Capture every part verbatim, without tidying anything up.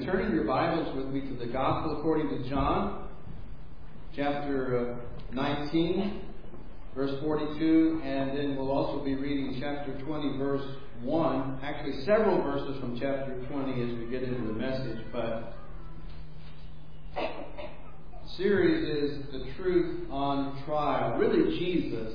turning your Bibles with me to the Gospel according to John, chapter uh, nineteen, verse forty-two, and then we'll also be reading chapter twenty, verse one. Actually, several verses from chapter twenty as we get into the message, but the series is The Truth on Trial. Really, Jesus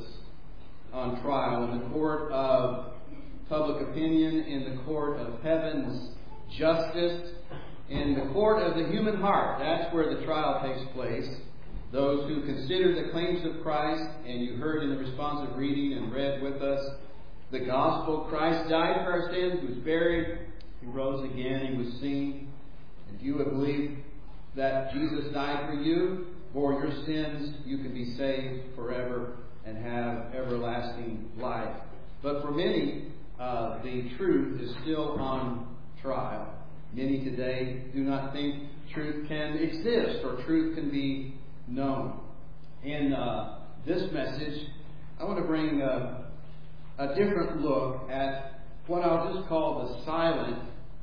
on trial in the court of public opinion, in the court of heaven's justice, in the court of the human heart. That's where the trial takes place. Those who consider the claims of Christ, and you heard in the responsive reading and read with us the gospel. Christ died for our sins, He was buried, He rose again, He was seen. If you would believe that Jesus died for you, for your sins, you can be saved forever and have everlasting life. But for many, uh, the truth is still on trial. Many today do not think truth can exist or truth can be known. In uh, this message, I want to bring uh, a different look at what I'll just call the silent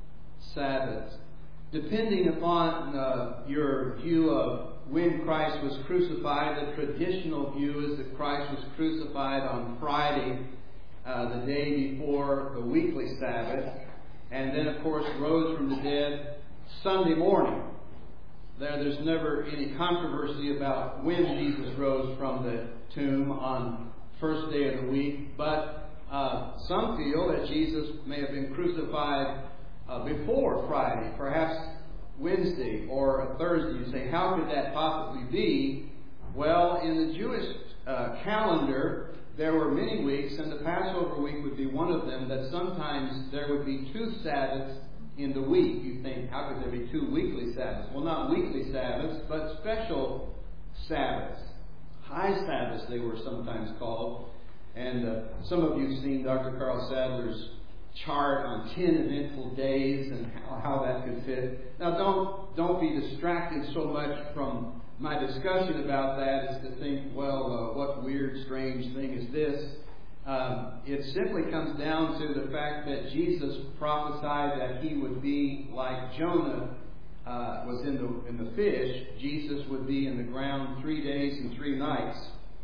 Sabbath. Depending upon uh, your view of when Christ was crucified, the traditional view is that Christ was crucified on Friday, uh, the day before the weekly Sabbath, and then, of course, rose from the dead Sunday morning. There, there's never any controversy about when Jesus rose from the tomb on first day of the week, but uh, some feel that Jesus may have been crucified uh, before Friday, perhaps Wednesday or a Thursday. You say, how could that possibly be? Well, in the Jewish uh, calendar, there were many weeks, and the Passover week would be one of them, that sometimes there would be two Sabbaths in the week. You think, how could there be two weekly Sabbaths? Well, not weekly Sabbaths, but special Sabbaths. High Sabbaths, they were sometimes called. And uh, some of you have seen Doctor Carl Sadler's chart on ten eventful days and how, how that could fit. Now, don't don't be distracted so much from my discussion about that as to think, well, uh, what weird, strange thing is this? Um, it simply comes down to the fact that Jesus prophesied that He would be like Jonah uh, was in the in the fish. Jesus would be in the ground three days and three nights.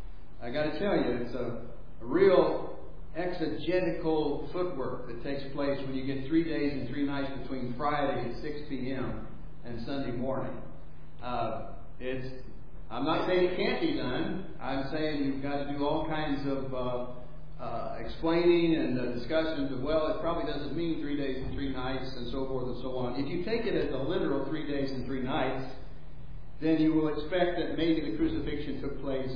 I got to tell you, it's a, a real exegetical footwork that takes place when you get three days and three nights between Friday at six p.m. and Sunday morning. Uh, it's, I'm not saying it can't be done. I'm saying you've got to do all kinds of uh, uh, explaining and uh, discussions of, well, it probably doesn't mean three days and three nights and so forth and so on. If you take it as a literal three days and three nights, then you will expect that maybe the crucifixion took place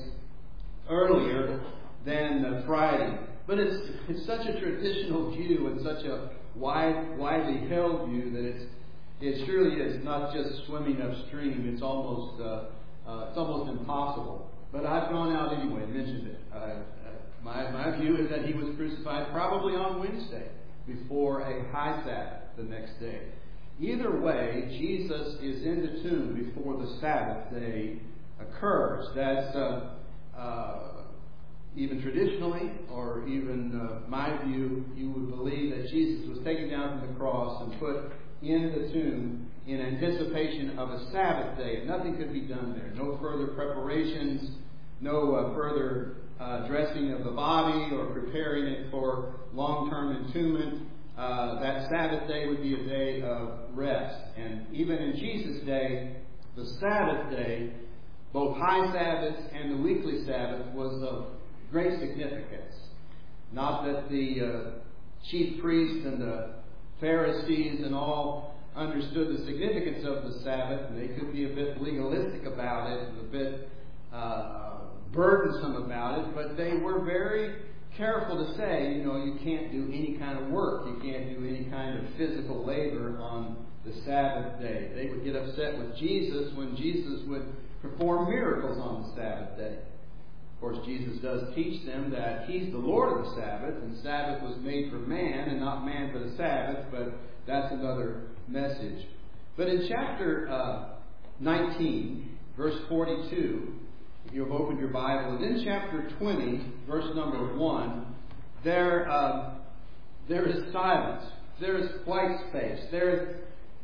earlier than uh, Friday. But it's it's such a traditional view and such a wide, widely held view that it's it surely is not just swimming upstream. It's almost uh, uh, it's almost impossible. But I've gone out anyway and mentioned it. Uh, uh, my my view is that He was crucified probably on Wednesday before a high Sabbath the next day. Either way, Jesus is in the tomb before the Sabbath day occurs. That's uh, uh, even traditionally, or even uh, my view, you would believe that Jesus was taken down from the cross and put in the tomb in anticipation of a Sabbath day. Nothing could be done there. No further preparations, no uh, further uh, dressing of the body or preparing it for long-term entombment. Uh, that Sabbath day would be a day of rest. And even in Jesus' day, the Sabbath day, both high Sabbath and the weekly Sabbath, was of great significance. Not that the uh, chief priests and the Pharisees and all understood the significance of the Sabbath, and they could be a bit legalistic about it and a bit uh, burdensome about it, but they were very careful to say, you know, you can't do any kind of work, you can't do any kind of physical labor on the Sabbath day. They would get upset with Jesus when Jesus would perform miracles on the Sabbath day. Of course, Jesus does teach them that He's the Lord of the Sabbath, and Sabbath was made for man and not man for the Sabbath, but that's another message. But in chapter uh, nineteen, verse forty-two, if you have opened your Bible, and in chapter twenty, verse number one, there, uh, there is silence. There is white space. There,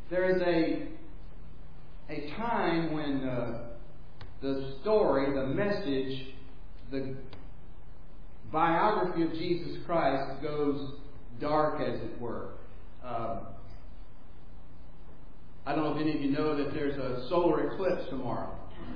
there is a a time when uh, the story, the message, the biography of Jesus Christ goes dark, as it were. Uh, I don't know if any of you know that there's a solar eclipse tomorrow.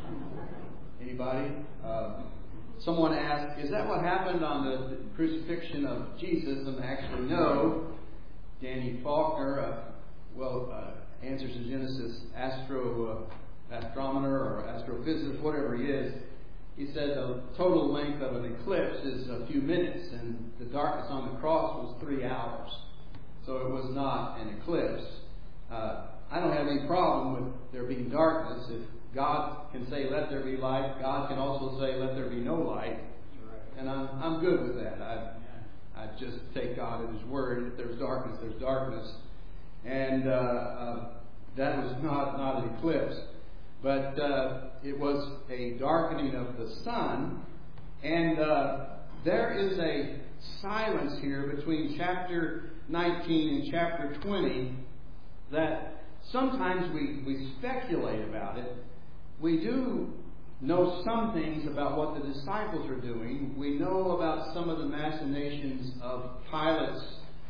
Anybody? Uh, someone asked, is that what happened on the crucifixion of Jesus? And actually, no. Danny Faulkner, uh, well, uh, answers in Genesis astro, uh, astronomer or astrophysicist, whatever he is. He said the total length of an eclipse is a few minutes, and the darkness on the cross was three hours. So it was not an eclipse. Uh, I don't have any problem with there being darkness. If God can say, let there be light, God can also say, let there be no light. And I'm, I'm good with that. I, I just take God at His word. If there's darkness, there's darkness. And uh, uh, that was not, not an eclipse. But uh, it was a darkening of the sun. And uh, there is a silence here between chapter nineteen and chapter twenty that sometimes we, we speculate about it. We do know some things about what the disciples are doing. We know about some of the machinations of Pilate's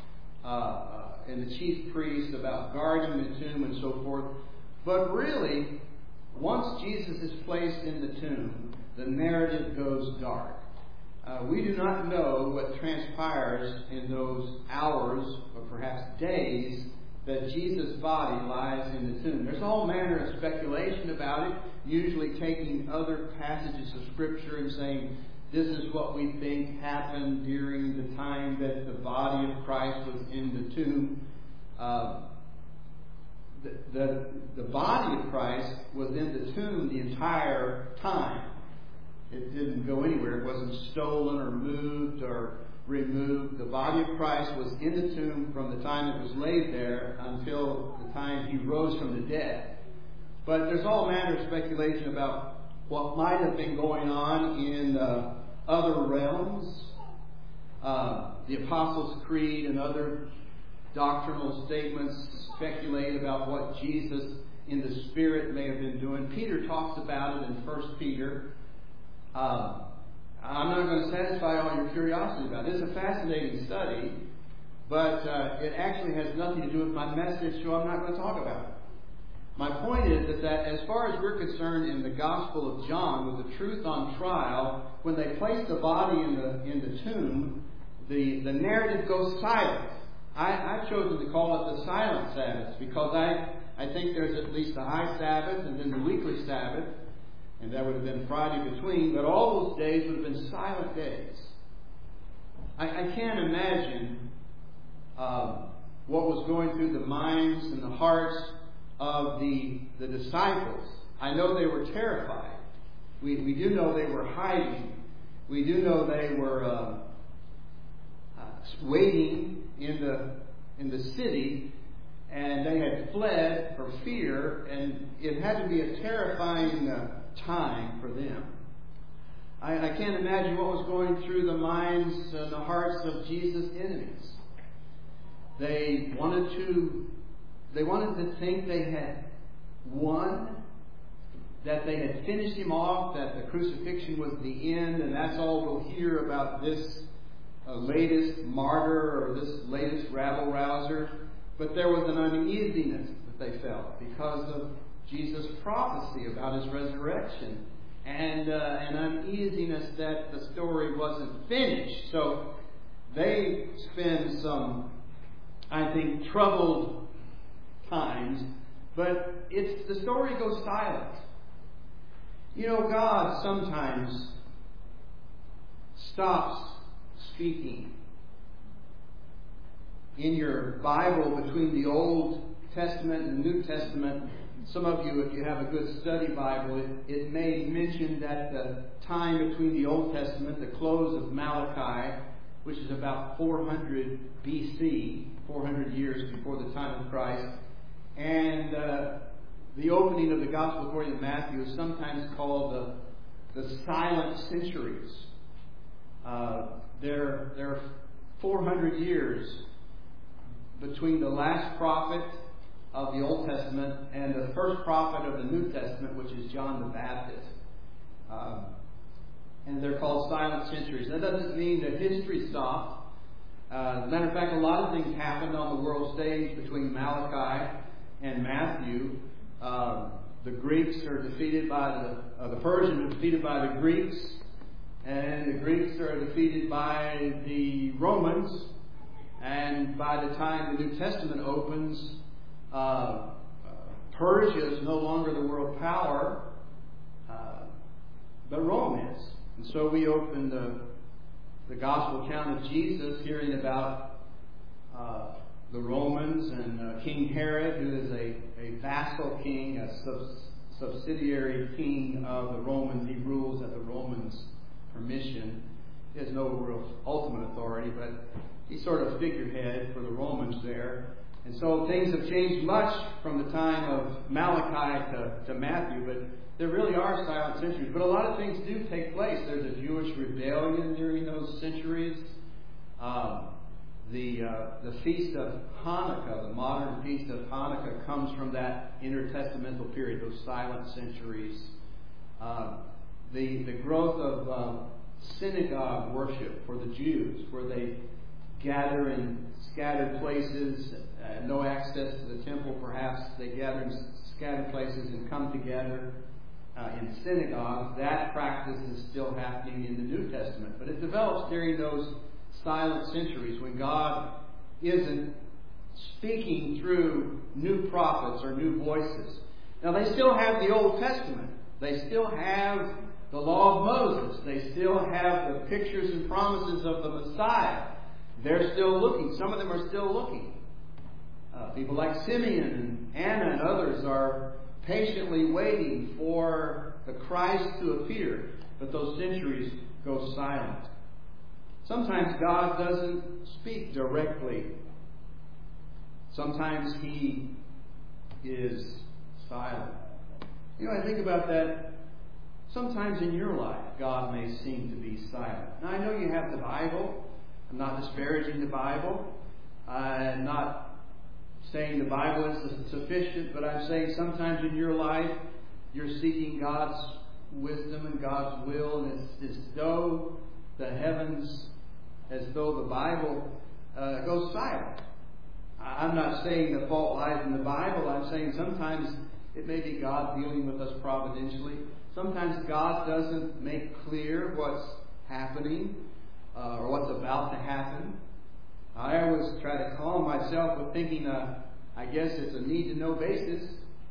uh, and the chief priests about guarding the tomb and so forth. But really, once Jesus is placed in the tomb, the narrative goes dark. Uh, we do not know what transpires in those hours or perhaps days that Jesus' body lies in the tomb. There's all manner of speculation about it, usually taking other passages of Scripture and saying, this is what we think happened during the time that the body of Christ was in the tomb. Uh, the, the, the body of Christ was in the tomb the entire time. It didn't go anywhere. It wasn't stolen or moved or removed. The body of Christ was in the tomb from the time it was laid there until the time He rose from the dead. But there's all manner of speculation about what might have been going on in uh, other realms. Uh, the Apostles' Creed and other doctrinal statements speculate about what Jesus in the Spirit may have been doing. Peter talks about it in First Peter. Uh, I'm not going to satisfy all your curiosity about it. It's a fascinating study, but uh, it actually has nothing to do with my message, so I'm not going to talk about it. My point is that, that as far as we're concerned in the Gospel of John, with the truth on trial, when they place the body in the in the tomb, the, the narrative goes silent. I, I've chosen to call it the silent Sabbath because I, I think there's at least a high Sabbath and then the weekly Sabbath, and that would have been Friday between, but all those days would have been silent days. I, I can't imagine uh, what was going through the minds and the hearts of the, the disciples. I know they were terrified. We, we do know they were hiding. We do know they were uh, uh, waiting in the in the city, and they had fled for fear, and it had to be a terrifying uh, time for them. I, I can't imagine what was going through the minds and the hearts of Jesus' enemies. They wanted to They wanted to think they had won, that they had finished Him off, that the crucifixion was the end, and that's all we'll hear about this uh, latest martyr or this latest rabble-rouser. But there was an uneasiness that they felt because of Jesus' prophecy about His resurrection, and uh, an uneasiness that the story wasn't finished. So they spend some, I think, troubled times, but it's the story goes silent. You know, God sometimes stops speaking. In your Bible, between the Old Testament and the New Testament, some of you, if you have a good study Bible, it, it may mention that the time between the Old Testament, the close of Malachi, which is about four hundred B C, four hundred years before the time of Christ, and uh, the opening of the Gospel according to Matthew is sometimes called the, the silent centuries. Uh, there, there are four hundred years between the last prophet of the Old Testament and the first prophet of the New Testament, which is John the Baptist. Um, and they're called silent centuries. That doesn't mean that history stopped. Uh, as a matter of fact, a lot of things happened on the world stage between Malachi and Matthew. Uh, the Greeks are defeated by the, uh, the Persians are defeated by the Greeks, and the Greeks are defeated by the Romans. And by the time the New Testament opens, uh, Persia is no longer the world power, uh, but Rome is. And so we open the, the gospel account of Jesus hearing about uh, the Romans and uh, King Herod, who is a, a vassal king, a subs, subsidiary king of the Romans. He rules at the Romans' permission. He has no real ultimate authority, but he's sort of figurehead for the Romans there. And so things have changed much from the time of Malachi to, to Matthew, but there really are silent centuries. But a lot of things do take place. There's a Jewish rebellion during those centuries. Um, the uh, the Feast of Hanukkah, the modern Feast of Hanukkah, comes from that intertestamental period, those silent centuries. Um, the, the growth of um, synagogue worship for the Jews, where they gather in scattered places, uh, no access to the temple perhaps. They gather in scattered places and come together uh, in synagogues. That practice is still happening in the New Testament. But it develops during those silent centuries when God isn't speaking through new prophets or new voices. Now they still have the Old Testament. They still have the law of Moses. They still have the pictures and promises of the Messiah. They're still looking. Some of them are still looking. Uh, people like Simeon and Anna and others are patiently waiting for the Christ to appear. But those centuries go silent. Sometimes God doesn't speak directly. Sometimes He is silent. You know, I think about that. Sometimes in your life, God may seem to be silent. Now, I know you have the Bible. I'm not disparaging the Bible. I'm not saying the Bible is sufficient, but I'm saying sometimes in your life you're seeking God's wisdom and God's will, and it's as though the heavens, as though the Bible uh, goes silent. I'm not saying the fault lies in the Bible. I'm saying sometimes it may be God dealing with us providentially. Sometimes God doesn't make clear what's happening. Uh, or what's about to happen. I always try to calm myself with thinking, uh, I guess it's a need-to-know basis.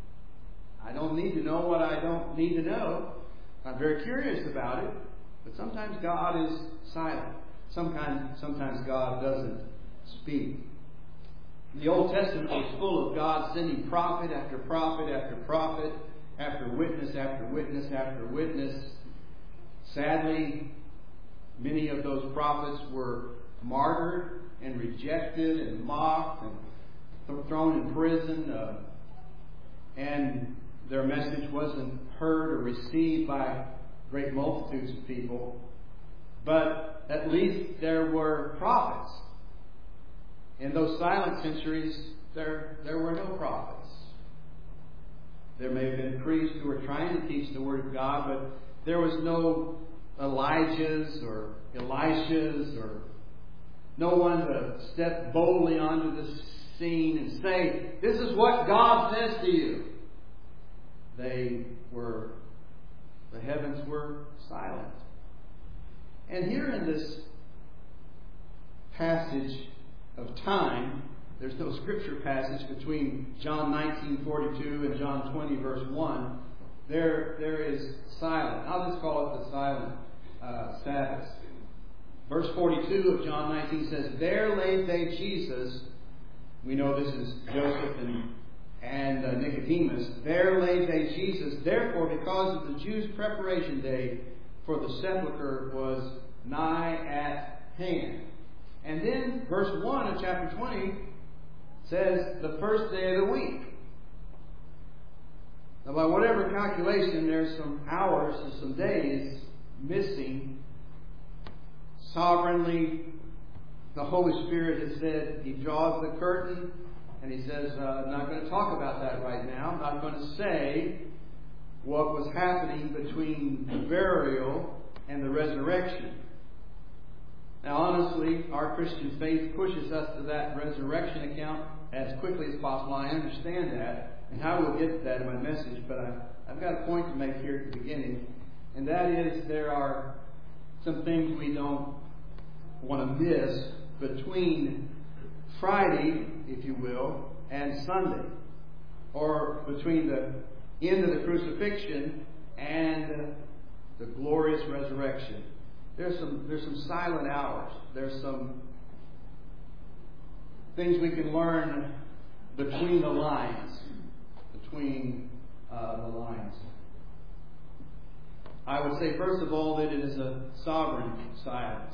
I don't need to know what I don't need to know. I'm very curious about it, but sometimes God is silent. Sometimes, sometimes God doesn't speak. The Old Testament was full of God sending prophet after prophet after prophet, after witness after witness after witness. Sadly, many of those prophets were martyred and rejected and mocked and thrown in prison. Uh, and their message wasn't heard or received by great multitudes of people. But at least there were prophets. In those silent centuries, there, there were no prophets. There may have been priests who were trying to teach the Word of God, but there was no Elijahs or Elishas or no one to step boldly onto the scene and say, this is what God says to you. They were, the heavens were silent. And here in this passage of time, there's no scripture passage between John nineteen forty-two and John twenty verse one. There, there is silent. I'll just call it the silent uh, Sabbath. Verse forty-two of John nineteen says, there laid they Jesus. We know this is Joseph and, and uh, Nicodemus. There laid they Jesus. Therefore, because of the Jews' preparation day for the sepulchre was nigh at hand. And then verse one of chapter twenty says the first day of the week. Now, by whatever calculation, there's some hours and some days missing. Sovereignly, the Holy Spirit has said He draws the curtain And he says, uh, I'm not going to talk about that right now. I'm not going to say what was happening between the burial and the resurrection. Now, honestly, our Christian faith pushes us to that resurrection account as quickly as possible. I understand that, and I will get to that in my message, but I, I've got a point to make here at the beginning, and that is there are some things we don't want to miss between Friday, if you will, and Sunday, or between the end of the crucifixion and the glorious resurrection. There's some there's some silent hours. There's some things we can learn between the lines, between uh, the lines. I would say, first of all, that it is a sovereign silence.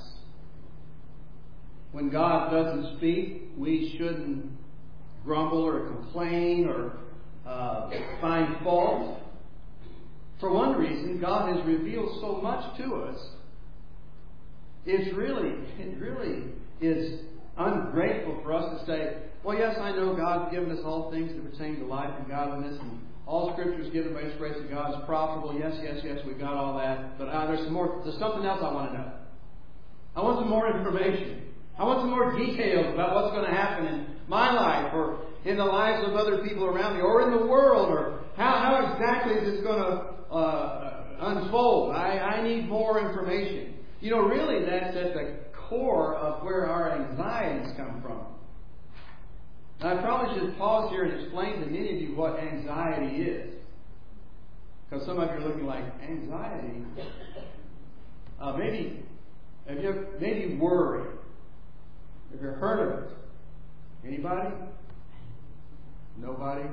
When God doesn't speak, we shouldn't grumble or complain or uh, find fault. For one reason, God has revealed so much to us. It's really, it really is ungrateful for us to say, well, yes, I know God's given us all things that pertain to life and godliness, and all Scripture is given by His grace, and God is profitable. Yes, yes, yes, we've got all that. But uh, there's some more. There's something else I want to know. I want some more information. I want some more details about what's going to happen in my life, or in the lives of other people around me, or in the world, or how, how exactly is this going to uh, unfold? I, I need more information. You know, really, that's at the core of where our anxieties come from. Now, I probably should pause here and explain to many of you what anxiety is. Because some of you are looking like, anxiety? Uh, maybe, have you ever, maybe worry. Have you heard of it? Anybody? Nobody?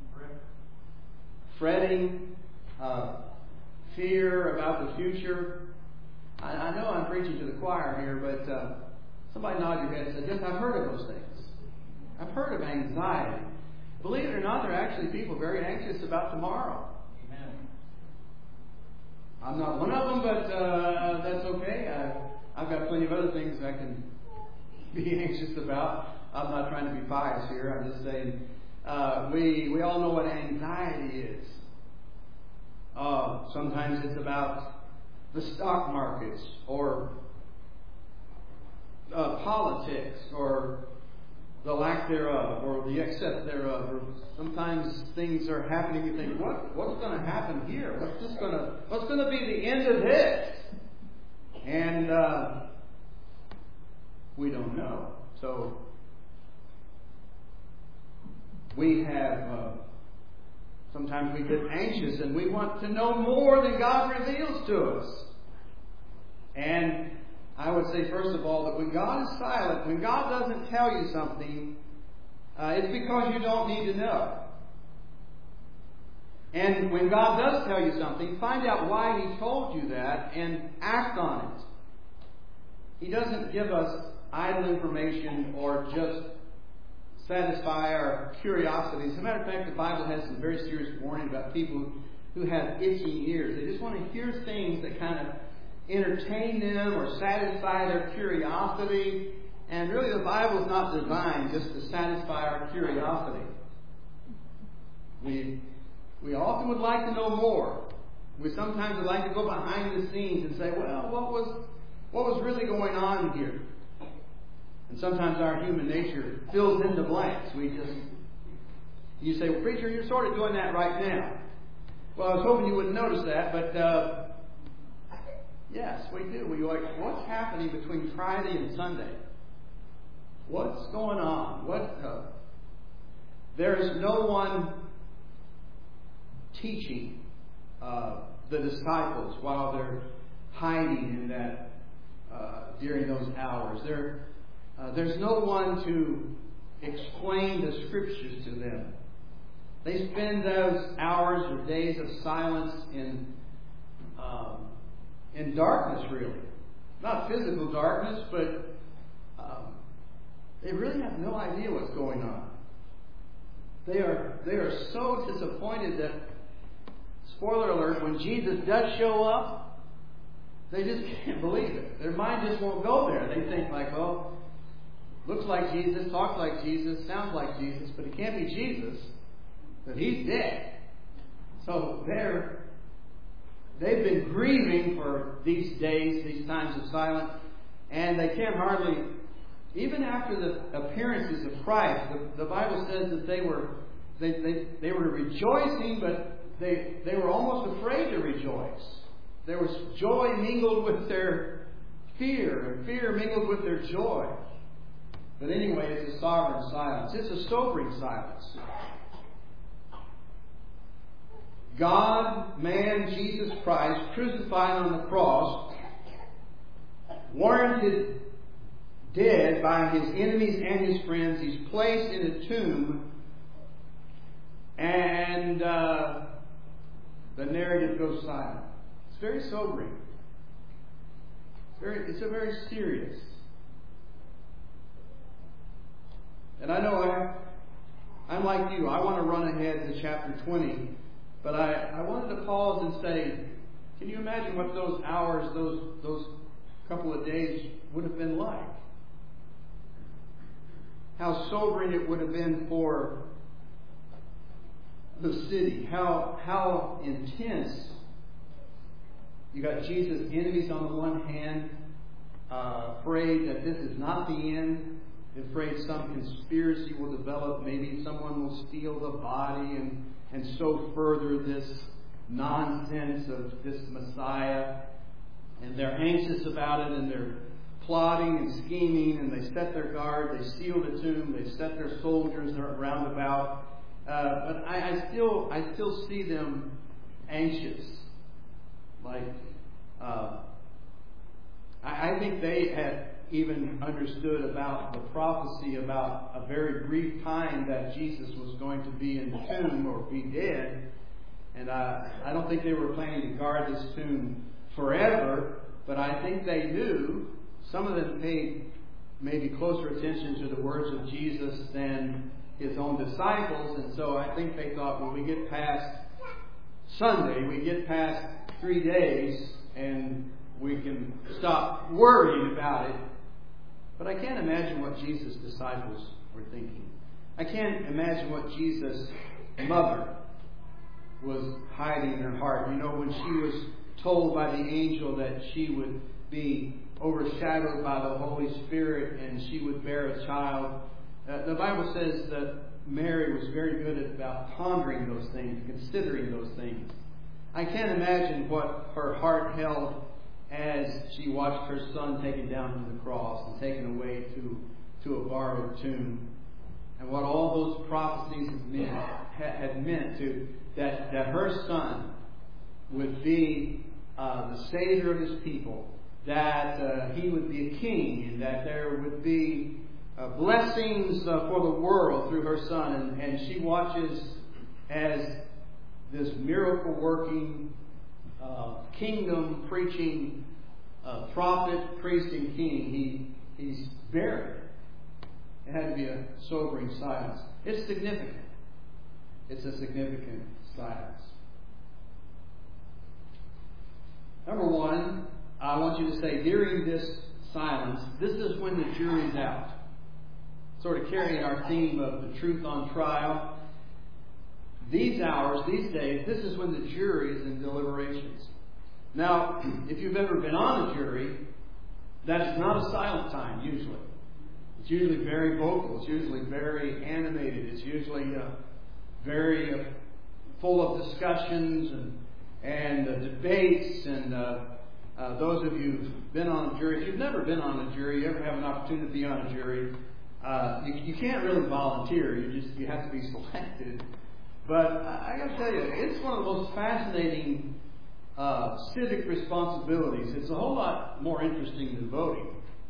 Fretting, uh, fear about the future. I, I know I'm preaching to the choir here, but uh, somebody nod your head and say, yes, I've heard of those things. I've heard of anxiety. Believe it or not, there are actually people very anxious about tomorrow. Amen. I'm not one of them, but uh, that's okay. I, I've got plenty of other things I can be anxious about. I'm not trying to be pious here. I'm just saying uh, we we all know what anxiety is. Uh, sometimes it's about the stock markets, or uh, politics, or the lack thereof, or the excess thereof. Or sometimes things are happening. You think, what what's going to happen here? What's this going to what's going to be the end of this? And uh, we don't know. So we have. Uh, Sometimes we get anxious and we want to know more than God reveals to us. And I would say, first of all, that when God is silent, when God doesn't tell you something, uh, it's because you don't need to know. And when God does tell you something, find out why He told you that and act on it. He doesn't give us idle information or just satisfy our curiosity. As a matter of fact, the Bible has some very serious warning about people who have itching ears. They just want to hear things that kind of entertain them or satisfy their curiosity. And really, the Bible is not designed just to satisfy our curiosity. We we often would like to know more. We sometimes would like to go behind the scenes and say, well, what was what was really going on here? And sometimes our human nature fills in the blanks. We just, you say, well, preacher, you're sort of doing that right now. Well, I was hoping you wouldn't notice that, but uh, yes, we do. We like, what's happening between Friday and Sunday? What's going on? What? Uh, there is no one teaching uh, the disciples while they're hiding in that uh, during those hours. They're Uh, there's no one to explain the Scriptures to them. They spend those hours or days of silence in um, in darkness, really. Not physical darkness, but um, they really have no idea what's going on. They are they are so disappointed that, spoiler alert, when Jesus does show up, they just can't believe it. Their mind just won't go there. They think like, well, looks like Jesus, talks like Jesus, sounds like Jesus, but he can't be Jesus, but he's dead. So they're, they've been grieving for these days, these times of silence, and they can't hardly, even after the appearances of Christ, the, the Bible says that they were they, they, they were rejoicing, but they, they were almost afraid to rejoice. There was joy mingled with their fear, and fear mingled with their joy. But anyway, it's a sovereign silence. It's a sobering silence. God, man, Jesus Christ, crucified on the cross, warranted dead by his enemies and his friends. He's placed in a tomb, and uh, the narrative goes silent. It's very sobering. It's, very, it's a very serious. And I know I, I'm like you. I want to run ahead to chapter twenty. But I, I wanted to pause and say, can you imagine what those hours, those, those couple of days would have been like? How sobering it would have been for the city. How, how intense. You got Jesus' enemies on the one hand, uh, afraid that this is not the end, afraid some conspiracy will develop, maybe someone will steal the body and, and so further this nonsense of this Messiah. And they're anxious about it, and they're plotting and scheming, and they set their guard, they seal the tomb, they set their soldiers round about. Uh, but I, I still I still see them anxious. Like, uh, I, I think they had even understood about the prophecy about a very brief time that Jesus was going to be in the tomb or be dead. And uh, I don't think they were planning to guard this tomb forever, but I think they knew. Some of them paid maybe closer attention to the words of Jesus than his own disciples, and so I think they thought, when we get past Sunday, we get past three days, and we can stop worrying about it. But I can't imagine what Jesus' disciples were thinking. I can't imagine what Jesus' mother was hiding in her heart. You know, when she was told by the angel that she would be overshadowed by the Holy Spirit and she would bear a child. Uh, the Bible says that Mary was very good at about pondering those things, considering those things. I can't imagine what her heart held as she watched her son taken down from the cross and taken away to, to a borrowed tomb. And what all those prophecies had meant, had meant to that, that her son would be uh, the Savior of his people, that uh, he would be a king, and that there would be uh, blessings uh, for the world through her son. And, and she watches as this miracle-working, uh, kingdom-preaching uh, prophet, priest, and king, he, he's buried. It had to be a sobering silence. It's significant. It's a significant silence. Number one, I want you to say, during this silence, this is when the jury's out. Sort of carrying our theme of the truth on trial. These hours, these days, this is when the jury is in deliberations. Now, if you've ever been on a jury, that's not a silent time, usually. It's usually very vocal. It's usually very animated. It's usually uh, very uh, full of discussions and, and uh, debates. And uh, uh, those of you who've been on a jury, if you've never been on a jury, you ever have an opportunity to be on a jury, uh, you, you can't really volunteer. You just you have to be selected. But I got to tell you, it's one of the most fascinating uh, civic responsibilities. It's a whole lot more interesting than voting.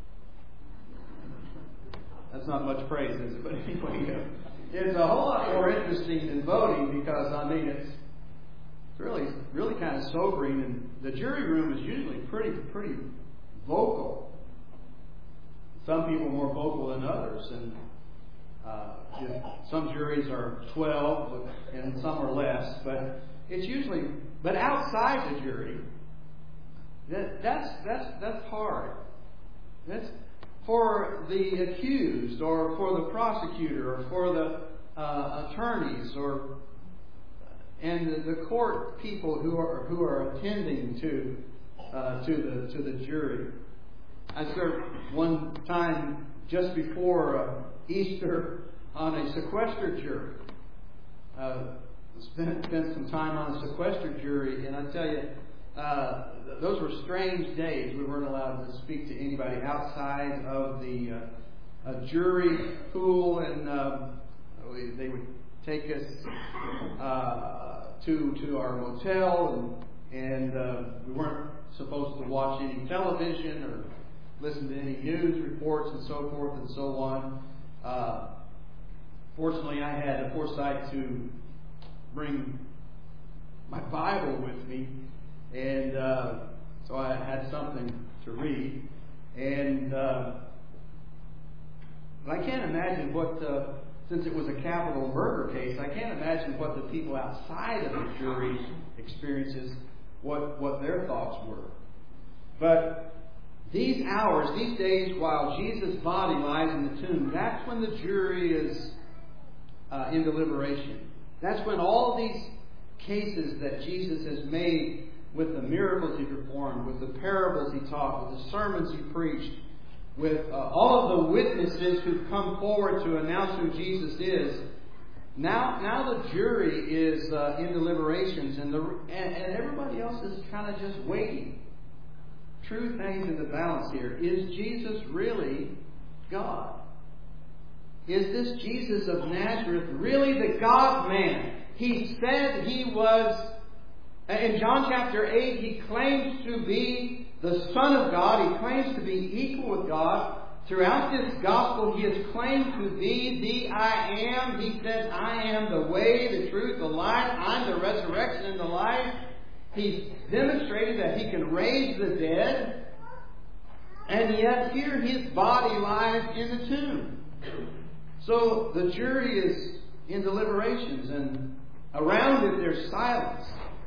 That's not much praise, is it? But anyway, uh, it's a whole lot more interesting than voting because, I mean, it's really, really kind of sobering. And the jury room is usually pretty, pretty vocal. Some people more vocal than others, and uh, some juries are twelve, and some are less. But it's usually, but outside the jury, that, that's that's that's hard. That's for the accused, or for the prosecutor, or for the uh, attorneys, or and the, the court people who are who are attending to uh, to the to the jury. I served one time just before uh, Easter on a sequestered jury. Uh, spent spent some time on a sequestered jury, and I tell you, uh, those were strange days. We weren't allowed to speak to anybody outside of the uh, uh, jury pool, and um, we, they would take us uh, to to our motel, and, and uh, we weren't supposed to watch any television or listen to any news reports and so forth and so on. Uh, fortunately, I had the foresight to bring my Bible with me, and uh, so I had something to read. And uh, but I can't imagine what, uh, since it was a capital murder case, I can't imagine what the people outside of the jury experiences, what what their thoughts were. But these hours, these days, while Jesus' body lies in the tomb, that's when the jury is uh, in deliberation. That's when all these cases that Jesus has made, with the miracles he performed, with the parables he taught, with the sermons he preached, with uh, all of the witnesses who've come forward to announce who Jesus is, now now the jury is uh, in deliberations, and, the, and, and everybody else is kind of just waiting. Truth hangs in the balance here. Is Jesus really God? Is this Jesus of Nazareth really the God-man? He said he was, in John chapter eight, he claims to be the Son of God. He claims to be equal with God. Throughout this gospel, he has claimed to be the I Am. He says, I am the way, the truth, the life. I'm the resurrection and the life. He's demonstrated that he can raise the dead. And yet here his body lies in the tomb. So the jury is in deliberations, and around it there's silence.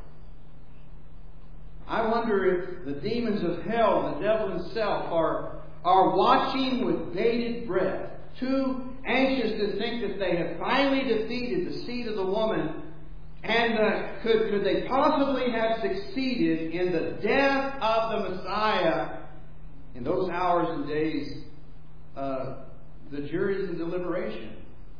I wonder if the demons of hell, the devil himself, are, are watching with bated breath, too anxious to think that they have finally defeated the seed of the woman, and uh, could, could they possibly have succeeded in the death of the Messiah. In those hours and days, uh, the jury is in deliberation.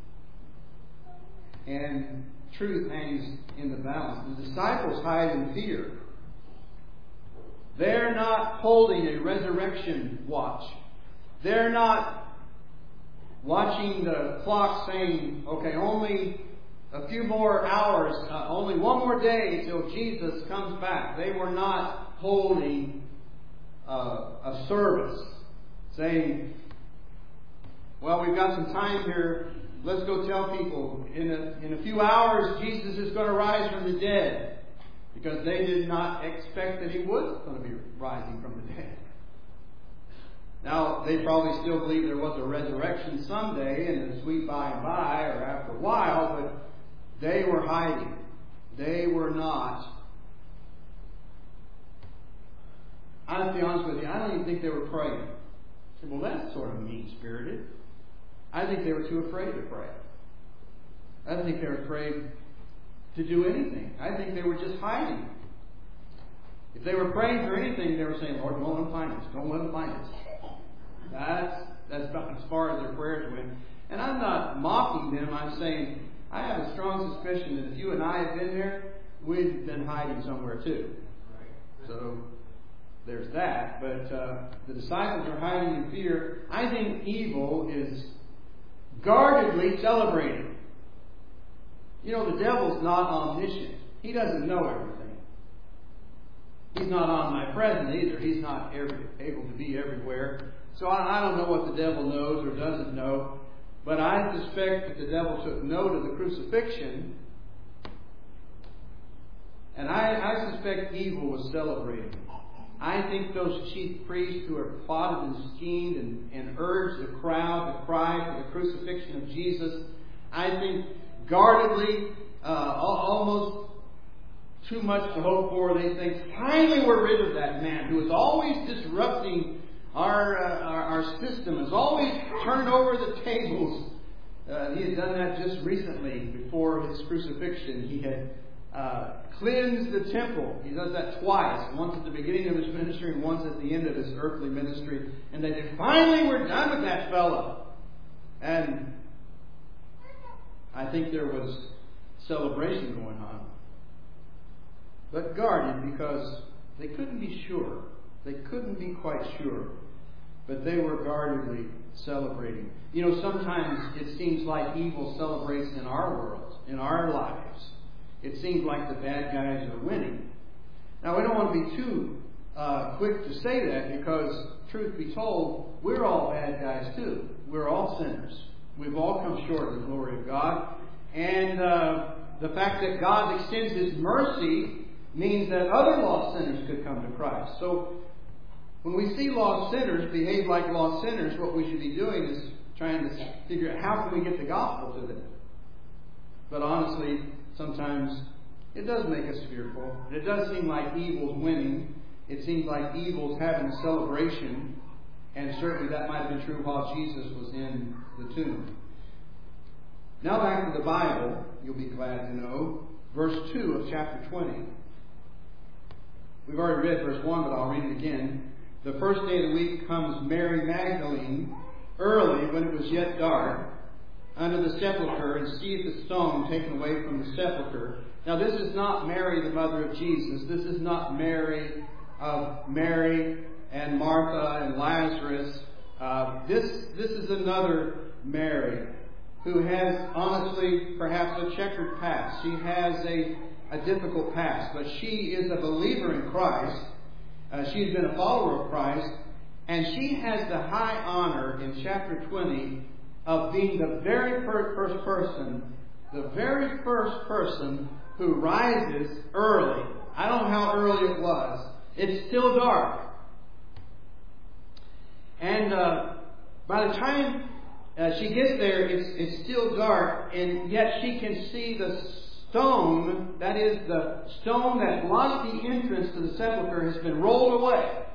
And truth hangs in the balance. The disciples hide in fear. They're not holding a resurrection watch. They're not watching the clock saying, okay, only a few more hours, uh, only one more day till Jesus comes back. They were not holding uh, a service saying, well, we've got some time here. Let's go tell people in a, in a few hours Jesus is going to rise from the dead. Because they did not expect that he was going to be rising from the dead. Now, they probably still believed there was a resurrection someday in the sweet by and by or after a while, but they were hiding. They were not. I have to be honest with you, I don't even think they were praying. I said, well, that's sort of mean-spirited. I think they were too afraid to pray. I don't think they were afraid to do anything. I think they were just hiding. If they were praying for anything, they were saying, Lord, don't let them find us. Don't let them find us. That's, that's about as far as their prayers went. And I'm not mocking them. I'm saying, I have a strong suspicion that if you and I had been there, we'd been hiding somewhere too. So there's that. But uh, the disciples are hiding in fear. I think evil is guardedly celebrating. You know, the devil's not omniscient. He doesn't know everything. He's not omnipresent either. He's not every, able to be everywhere. So I, I don't know what the devil knows or doesn't know. But I suspect that the devil took note of the crucifixion. And I, I suspect evil was celebrating. I think those chief priests who have plotted and schemed and, and urged the crowd to cry for the crucifixion of Jesus, I think guardedly, uh, almost too much to hope for. They think, finally we're rid of that man who is always disrupting Our, uh, our, our system is always turning over the tables. Uh, he had done that just recently before his crucifixion. He had uh, cleansed the temple. He does that twice, once at the beginning of his ministry and once at the end of his earthly ministry. And they said, finally, we're done with that fellow. And I think there was celebration going on. But guarded, because they couldn't be sure. They couldn't be quite sure. But they were guardedly celebrating. You know, sometimes it seems like evil celebrates in our world, in our lives. It seems like the bad guys are winning. Now, we don't want to be too uh, quick to say that, because, truth be told, we're all bad guys too. We're all sinners. We've all come short of the glory of God. And uh, the fact that God extends His mercy means that other lost sinners could come to Christ. So, when we see lost sinners behave like lost sinners, what we should be doing is trying to figure out how can we get the gospel to them. But honestly, sometimes it does make us fearful. It does seem like evil's winning. It seems like evil's having a celebration. And certainly that might have been true while Jesus was in the tomb. Now back to the Bible, you'll be glad to know. Verse two of chapter twenty. We've already read verse one, but I'll read it again. The first day of the week comes Mary Magdalene early, when it was yet dark, unto the sepulchre, and seeth the stone taken away from the sepulchre. Now this is not Mary, the mother of Jesus. This is not Mary of Mary and Martha and Lazarus. Uh, this, this is another Mary who has, honestly, perhaps a checkered past. She has a, a difficult past, but she is a believer in Christ. Uh, she has been a follower of Christ, and she has the high honor in chapter twenty of being the very first person, the very first person who rises early. I don't know how early it was. It's still dark. And uh, by the time uh, she gets there, it's, it's still dark, and yet she can see the stone, that is the stone that blocked the entrance to the sepulchre, has been rolled away.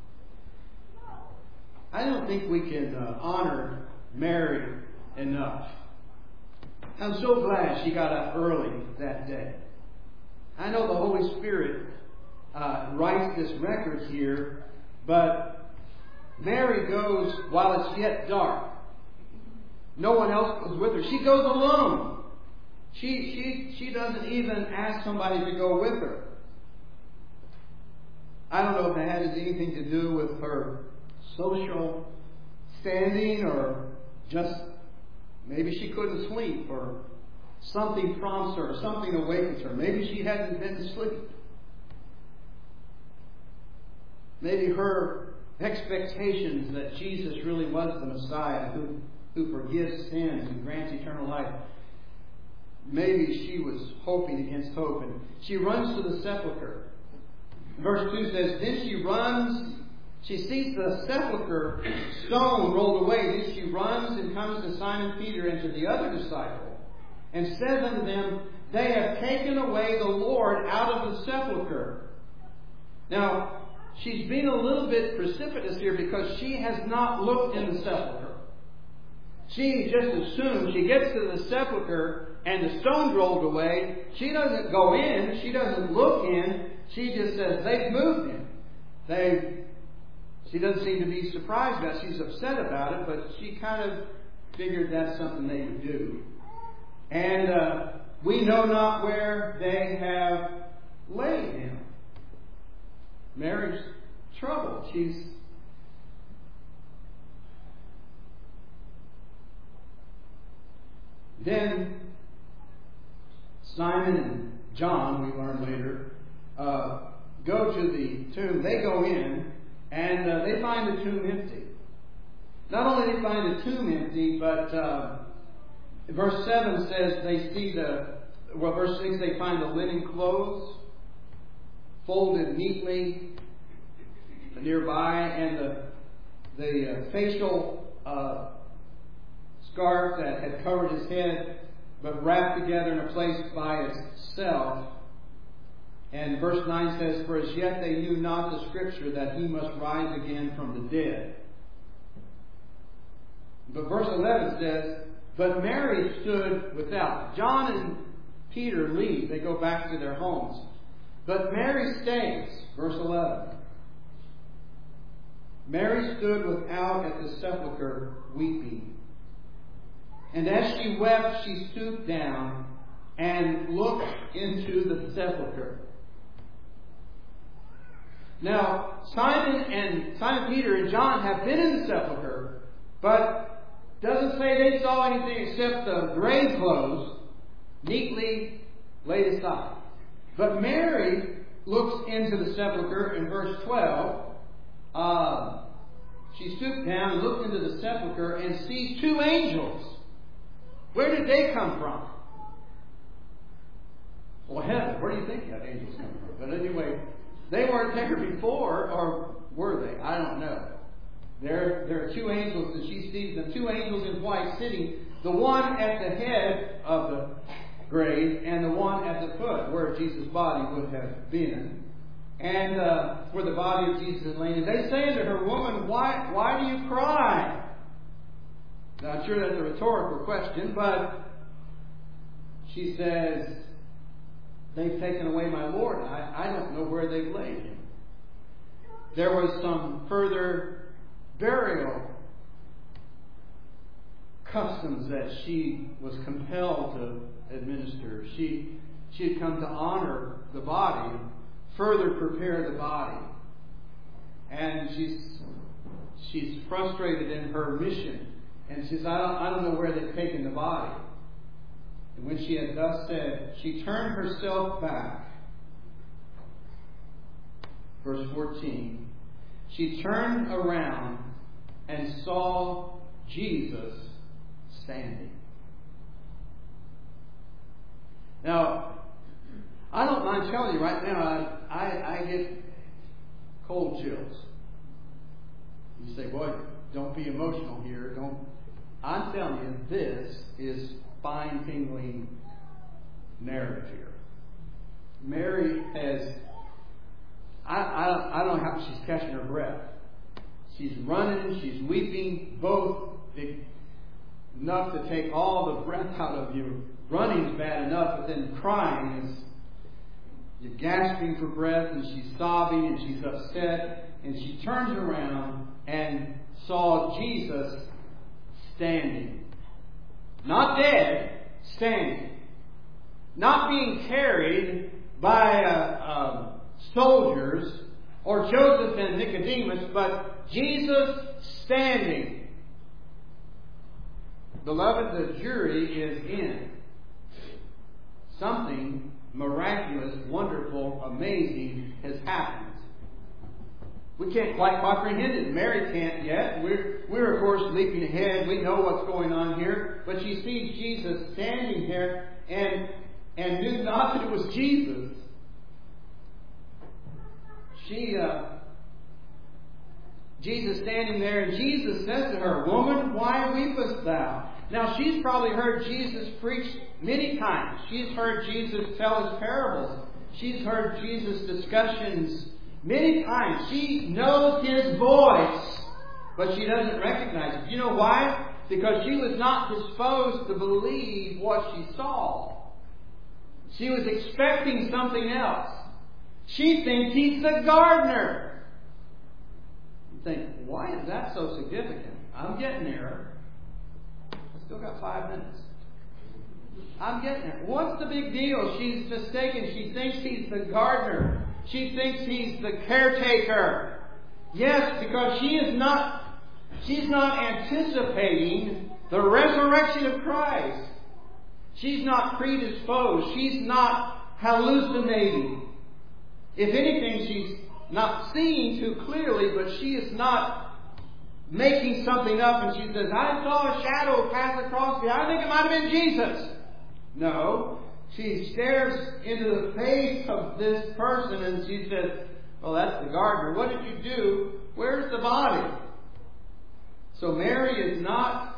I don't think we can uh, honor Mary enough. I'm so glad she got up early that day. I know the Holy Spirit uh, writes this record here, but Mary goes while it's yet dark. No one else goes with her. She goes alone. She, she, she doesn't even ask somebody to go with her. I don't know if it has anything to do with her social standing, or just maybe she couldn't sleep, or something prompts her, or something awakens her. Maybe she hadn't been asleep. Maybe her expectations that Jesus really was the Messiah who, who forgives sins and grants eternal life. Maybe she was hoping against hope, and she runs to the sepulchre. Verse two says, then she runs, she sees the sepulchre stone rolled away. Then she runs and comes to Simon Peter and to the other disciple, and says unto them, they have taken away the Lord out of the sepulchre. Now, she's being a little bit precipitous here, because she has not looked in the sepulchre. She just assumes, she gets to the sepulchre and the stone's rolled away. She doesn't go in. She doesn't look in. She just says, they've moved him. They, she doesn't seem to be surprised about it. She's upset about it, but she kind of figured that's something they would do. And uh, we know not where they have laid him. Mary's troubled. She's Then Simon and John, we learn later, uh, go to the tomb. They go in, and uh, they find the tomb empty. Not only do they find the tomb empty, but uh, verse seven says they see the, well, verse six, they find the linen clothes folded neatly nearby, and the, the uh, facial uh, scarf that had covered his head, but wrapped together in a place by itself. And And verse nine says, "For as yet they knew not the Scripture that he must rise again from the dead." But verse eleven says, "But Mary stood without." John and Peter leave. They go back to their homes. But Mary stays. Verse eleven. "Mary stood without at the sepulchre weeping. And as she wept, she stooped down and looked into the sepulchre." Now, Simon and Simon Peter and John have been in the sepulchre, but doesn't say they saw anything except the grave clothes neatly laid aside. But Mary looks into the sepulchre in verse twelve. Uh, she stooped down and looked into the sepulchre and sees two angels. Where did they come from? Well, heaven. Where do you think that angels come from? But anyway, they weren't there before, or were they? I don't know. There, there are two angels, and she sees them. Two angels in white sitting. The one at the head of the grave, and the one at the foot, where Jesus' body would have been, and uh, where the body of Jesus is laying. And they say unto her, "Woman, why, why do you cry?" Now, I'm sure that's a rhetorical question, but she says, "They've taken away my Lord. I, I don't know where they've laid him." There was some further burial customs that she was compelled to administer. She, she had come to honor the body, further prepare the body. And she's, she's frustrated in her mission. And she says, I don't, I don't know where they've taken the body. And when she had thus said, she turned herself back. Verse fourteen. She turned around and saw Jesus standing. Now, I don't mind telling you right now, I, I, I get cold chills. You say, boy, don't be emotional here. Don't. I'm telling you, this is spine-tingling narrative here. Mary has, I, I, I don't know how she's catching her breath. She's running, she's weeping, both enough to take all the breath out of you. Running's bad enough, but then crying is, you're gasping for breath, and she's sobbing, and she's upset, and she turns around and saw Jesus standing. Not dead, standing. Not being carried by uh, um, soldiers or Joseph and Nicodemus, but Jesus standing. Beloved, the jury is in. Something miraculous, wonderful, amazing has happened. We can't quite comprehend it. Mary can't yet. We're, we're of course leaping ahead. We know what's going on here. But she sees Jesus standing there and, and knew not that it was Jesus. She, uh, Jesus standing there, and Jesus says to her, "Woman, why weepest thou?" Now, she's probably heard Jesus preach many times. She's heard Jesus tell his parables. She's heard Jesus' discussions many times. She knows his voice, but she doesn't recognize it. You know why? Because she was not disposed to believe what she saw. She was expecting something else. She thinks he's the gardener. You think, why is that so significant? I'm getting there. I still got five minutes. I'm getting there. What's the big deal? She's mistaken. She thinks he's the gardener. She thinks he's the caretaker. Yes, because she is not, she's not anticipating the resurrection of Christ. She's not predisposed. She's not hallucinating. If anything, she's not seeing too clearly, but she is not making something up, and she says, I saw a shadow pass across me. I think it might have been Jesus. No. She stares into the face of this person and she says, well, that's the gardener. What did you do? Where's the body? So Mary is not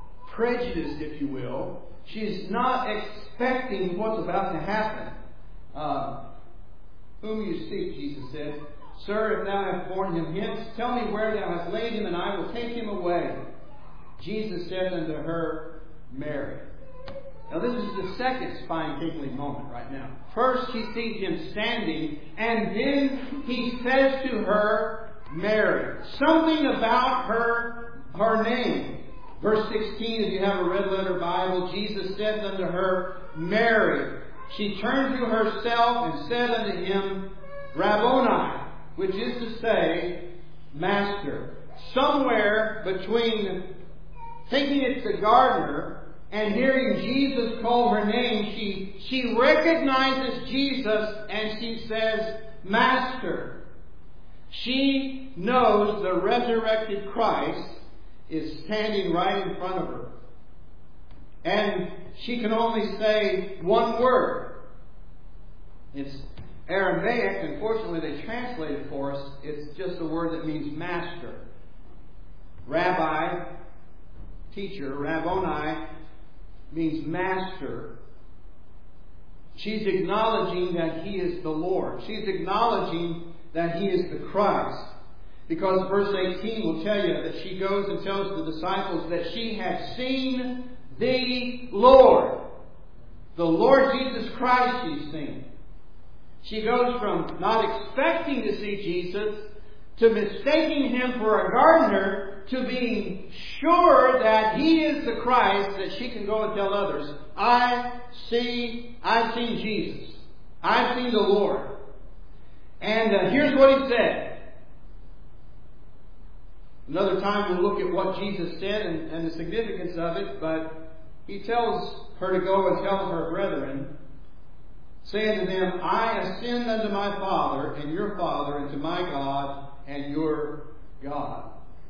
prejudiced, if you will. She's not expecting what's about to happen. Uh, whom you seek, Jesus said. Sir, if thou hast borne him hence, tell me where thou hast laid him, and I will take him away. Jesus said unto her, Mary. Now this is the second spine-tingling moment right now. First she sees him standing, and then he says to her, Mary. Something about her, her name. Verse sixteen, if you have a red letter Bible, Jesus said unto her, Mary. She turned to herself and said unto him, Rabboni, which is to say, Master. Somewhere between thinking it's the gardener and hearing Jesus call her name, she, she recognizes Jesus and she says, Master. She knows the resurrected Christ is standing right in front of her. And she can only say one word. It's Aramaic. Unfortunately, they translate it for us. It's just a word that means master. Rabbi, teacher, Rabboni means master. She's acknowledging that He is the Lord. She's acknowledging that He is the Christ. Because verse eighteen will tell you that she goes and tells the disciples that she has seen the Lord. The Lord Jesus Christ she's seen. She goes from not expecting to see Jesus to mistaking Him for a gardener to being sure that He is the Christ, that she can go and tell others, I see, I've seen Jesus. I've seen the Lord. And uh, here's what He said. Another time we'll look at what Jesus said and, and the significance of it, but He tells her to go and tell her brethren, saying to them, I ascend unto my Father and your Father, and to my God and your God.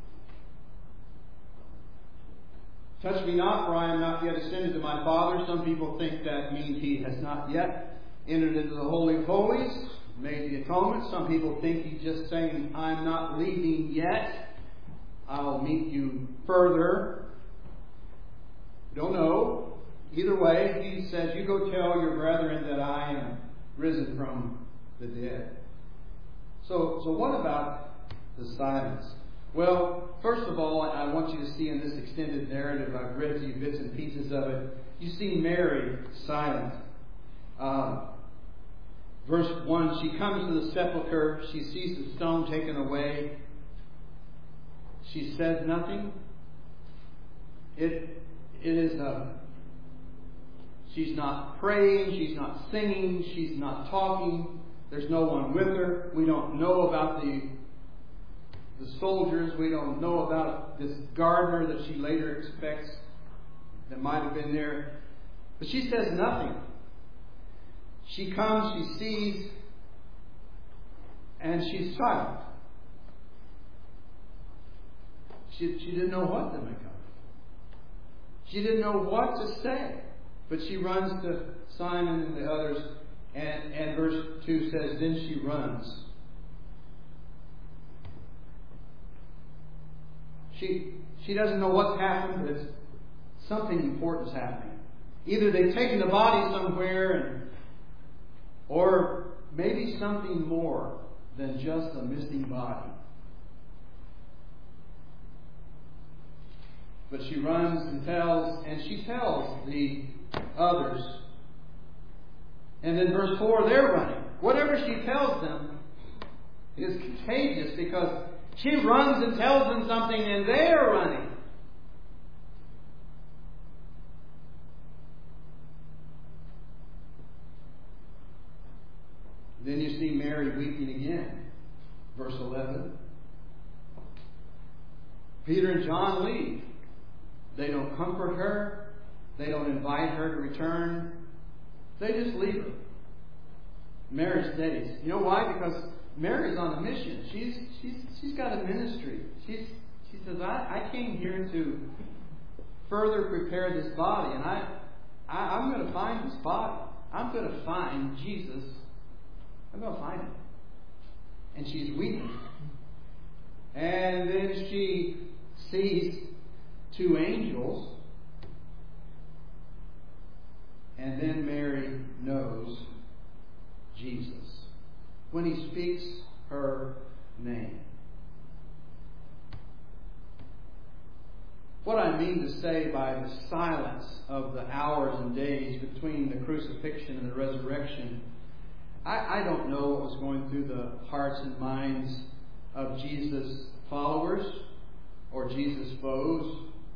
Touch me not, for I am not yet ascended to my Father. Some people think that means He has not yet entered into the Holy of Holies, made the atonement. Some people think He's just saying, I'm not leaving yet. I'll meet you further. Don't know. Either way, He says, you go tell your brethren that I am risen from the dead. So, so what about the silence? Well, first of all, I want you to see in this extended narrative, I've read to you bits and pieces of it, you see Mary silent. Uh, verse one, she comes to the sepulchre, she sees the stone taken away. She says nothing. It, it is a... She's not praying, she's not singing, she's not talking. There's no one with her. We don't know about the, the soldiers. We don't know about this gardener that she later expects that might have been there. But she says nothing. She comes, she sees, and she's silent. She, she didn't know what to make of it. She didn't know what to say. But she runs to Simon and the others, and, and verse two says, then she runs. She, she doesn't know what's happened, but it's, something important's happening. Either they've taken the body somewhere, and, or maybe something more than just a missing body. But she runs and tells, and she tells the others. And then verse four, they're running. Whatever she tells them is contagious, because she runs and tells them something and they're running. Then you see Mary weeping again. Verse eleven. Peter and John leave. They don't comfort her. They don't invite her to return. They just leave her. Mary stays. You know why? Because Mary's on a mission. She's she's she's got a ministry. She's she says, I, I came here to further prepare this body, and I, I I'm going to find this body. I'm going to find Jesus. I'm going to find him. And she's weeping. And then she sees two angels. And then Mary knows Jesus. When he speaks her name. What I mean to say by the silence of the hours and days between the crucifixion and the resurrection, I, I don't know what was going through the hearts and minds of Jesus' followers or Jesus' foes,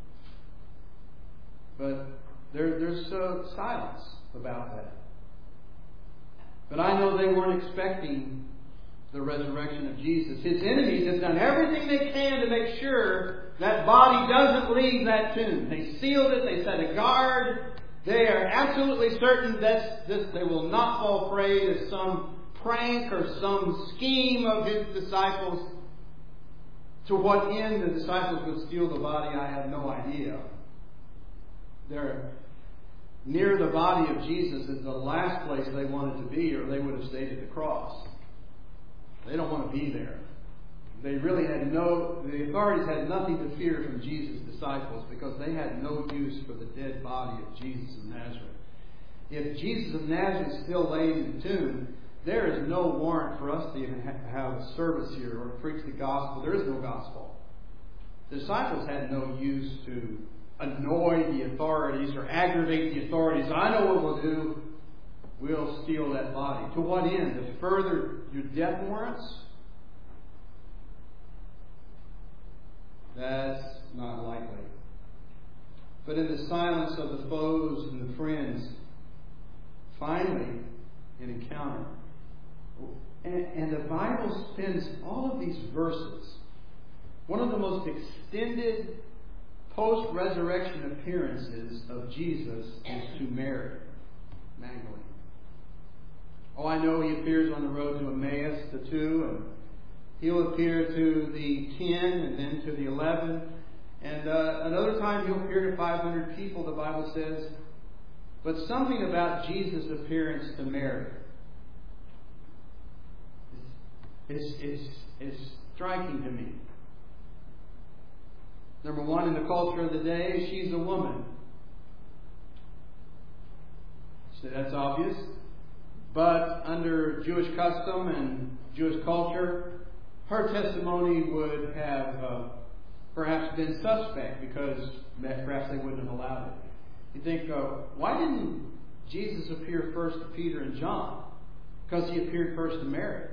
but there, there's uh, silence about that. But I know they weren't expecting the resurrection of Jesus. His enemies have done everything they can to make sure that body doesn't leave that tomb. They sealed it. They set a guard. They are absolutely certain that this, they will not fall prey to some prank or some scheme of his disciples. To what end the disciples would steal the body, I have no idea. They're near the body of Jesus is the last place they wanted to be, or they would have stayed at the cross. They don't want to be there. They really had no, the authorities had nothing to fear from Jesus' disciples because they had no use for the dead body of Jesus of Nazareth. If Jesus of Nazareth still lay in the tomb, there is no warrant for us to even have a service here or preach the gospel. There is no gospel. The disciples had no use to annoy the authorities or aggravate the authorities. I know what we'll do. We'll steal that body. To what end? To further your death warrants? That's not likely. But in the silence of the foes and the friends, finally, an encounter. And, and the Bible spends all of these verses. One of the most extended post-resurrection appearances of Jesus is to Mary Magdalene. Oh, I know he appears on the road to Emmaus, the two, and he'll appear to the ten and then to the eleven. And uh, another time he'll appear to five hundred people, the Bible says. But something about Jesus' appearance to Mary is, is, is striking to me. Number one, in the culture of the day, she's a woman. So that's obvious. But under Jewish custom and Jewish culture, her testimony would have uh, perhaps been suspect because perhaps they wouldn't have allowed it. You think, uh, why didn't Jesus appear first to Peter and John? Because he appeared first to Mary.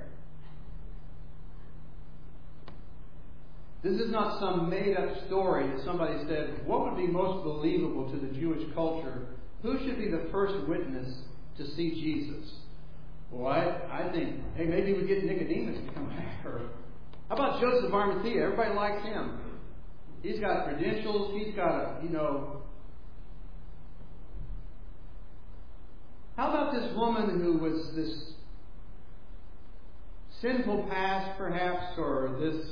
This is not some made-up story that somebody said, what would be most believable to the Jewish culture? Who should be the first witness to see Jesus? Well, I, I think, hey, maybe we get Nicodemus to come back. Or how about Joseph of Arimathea? Everybody likes him. He's got credentials. He's got a, you know. How about this woman who was this sinful past, perhaps, or this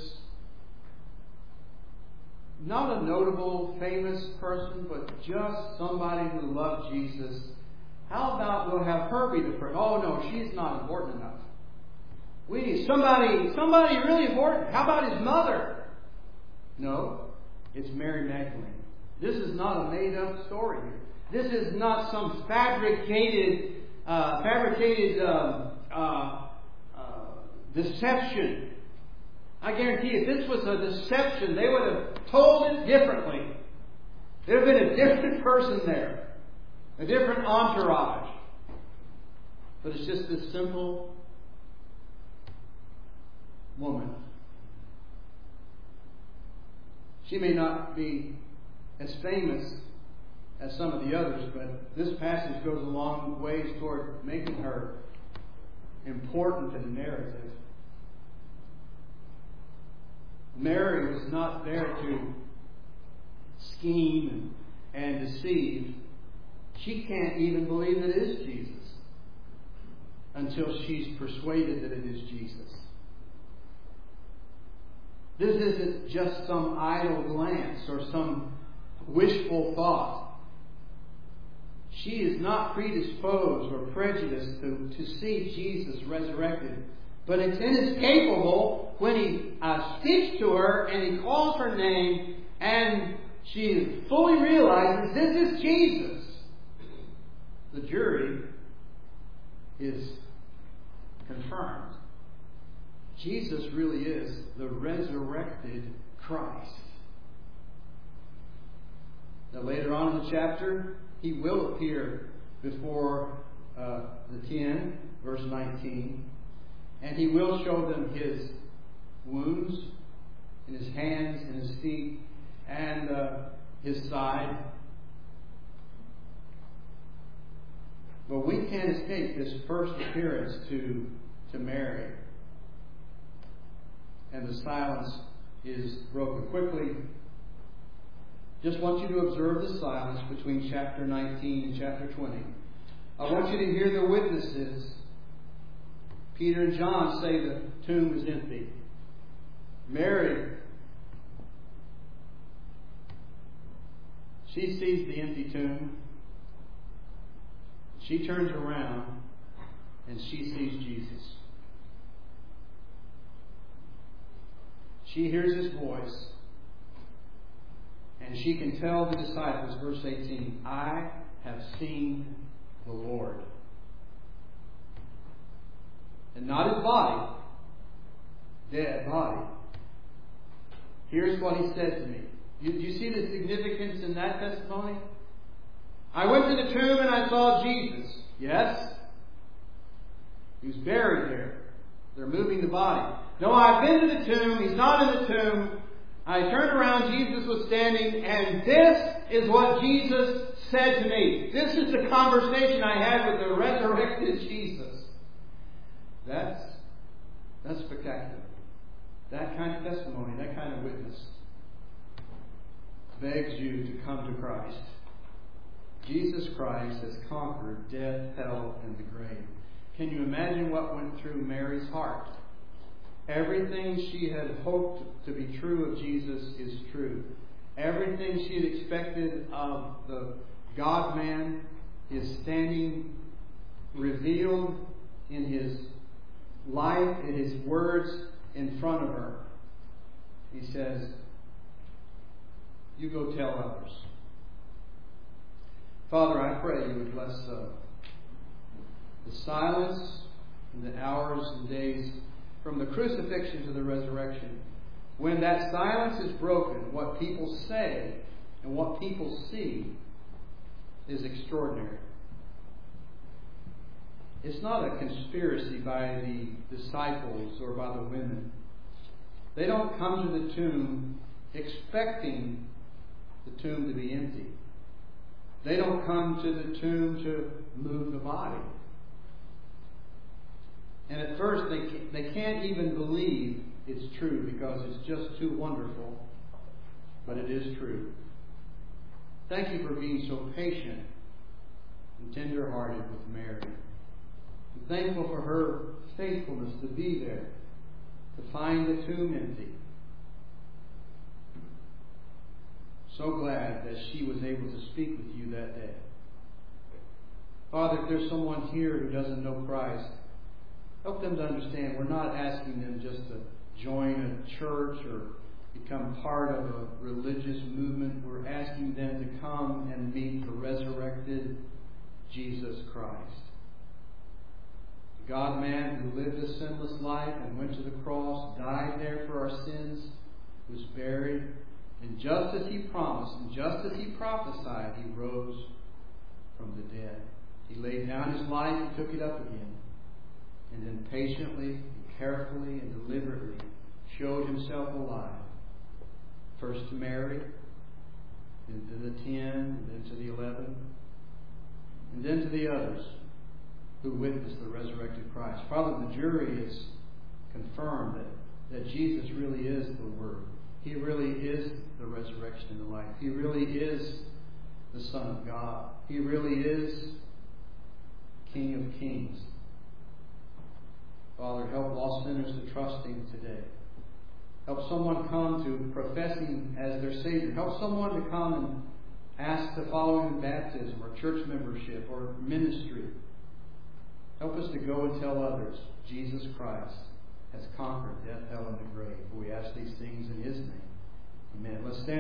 not a notable, famous person, but just somebody who loved Jesus? How about we'll have her be the first? Oh, no, she's not important enough. We need somebody, somebody really important. How about his mother? No, it's Mary Magdalene. This is not a made-up story here. This is not some fabricated, uh, fabricated uh, uh, uh, deception. I guarantee if this was a deception, they would have told it differently. There would have been a different person there. A different entourage. But it's just this simple woman. She may not be as famous as some of the others, but this passage goes a long ways toward making her important in the narrative. Mary was not there to scheme and, and deceive. She can't even believe it is Jesus until she's persuaded that it is Jesus. This isn't just some idle glance or some wishful thought. She is not predisposed or prejudiced to, to see Jesus resurrected. But it's inescapable when he uh, speaks to her and he calls her name and she fully realizes this is Jesus. The jury is confirmed. Jesus really is the resurrected Christ. Now later on in the chapter, he will appear before uh, the ten, verse nineteen, and he will show them his wounds in his hands and his feet and uh, his side. But we can't escape this first appearance to, to Mary. And the silence is broken quickly. Just want you to observe the silence between chapter nineteen and chapter twenty. I want you to hear the witnesses. Peter and John say the tomb is empty. Mary, she sees the empty tomb. She turns around and she sees Jesus. She hears his voice and she can tell the disciples, verse eighteen, I have seen the Lord. And not his body, dead body. Here's what he said to me. Do you see the significance in that testimony? I went to the tomb and I saw Jesus. Yes. He was buried there. They're moving the body. No, I've been to the tomb. He's not in the tomb. I turned around. Jesus was standing. And this is what Jesus said to me. This is the conversation I had with the resurrected Jesus. That's, that's spectacular. That kind of testimony, that kind of witness begs you to come to Christ. Jesus Christ has conquered death, hell, and the grave. Can you imagine what went through Mary's heart? Everything she had hoped to be true of Jesus is true. Everything she had expected of the God-man is standing revealed in his life, in his words in front of her. He says, you go tell others. Father, I pray you would bless uh, the silence and the hours and days from the crucifixion to the resurrection. When that silence is broken, what people say and what people see is extraordinary. It's not a conspiracy by the disciples or by the women. They don't come to the tomb expecting the tomb to be empty. They don't come to the tomb to move the body. And at first they, they can't even believe it's true because it's just too wonderful. But it is true. Thank you for being so patient and tender-hearted with Mary. I'm thankful for her faithfulness to be there, to find the tomb empty. So glad that she was able to speak with you that day. Father, if there's someone here who doesn't know Christ, help them to understand we're not asking them just to join a church or become part of a religious movement. We're asking them to come and meet the resurrected Jesus Christ. The God-man who lived a sinless life and went to the cross, died there for our sins, was buried, and just as he promised and just as he prophesied, he rose from the dead. He laid down his life and took it up again. And then patiently and carefully and deliberately showed himself alive. First to Mary, then to the ten, and then to the eleven, and then to the others who witnessed the resurrected Christ. Father, the jury has confirmed that, that Jesus really is the Word. He really is the resurrection and the life. He really is the Son of God. He really is King of Kings. Father, help lost sinners to trust Him today. Help someone come to profess Him as their Savior. Help someone to come and ask to follow Him in baptism or church membership or ministry. Help us to go and tell others Jesus Christ has conquered death, hell, and the grave. We ask these things in His name. Amen. Let's stand.